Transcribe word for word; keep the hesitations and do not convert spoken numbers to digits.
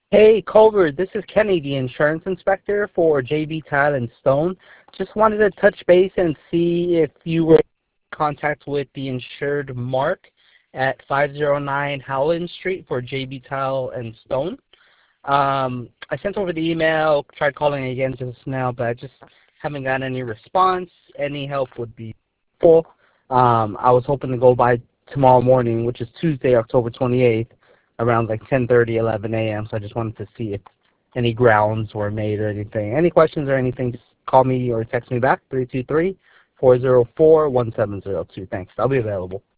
Hey, Culver, this is Kenny, the insurance inspector for J B Tile and Stone. Just wanted to touch base and see if you were in contact with the insured Mark at five oh nine Howland Street for J B Tile and Stone. Um, I sent over the email, tried calling again just now, but I just haven't gotten any response. Any help would be helpful. Um, I was hoping to go by tomorrow morning, which is Tuesday, October twenty-eighth, around like ten thirty, eleven a m So I just wanted to see if any grounds were made or anything. Any questions or anything, just call me or text me back, three two three, four zero four, one seven zero two. Thanks. I'll be available.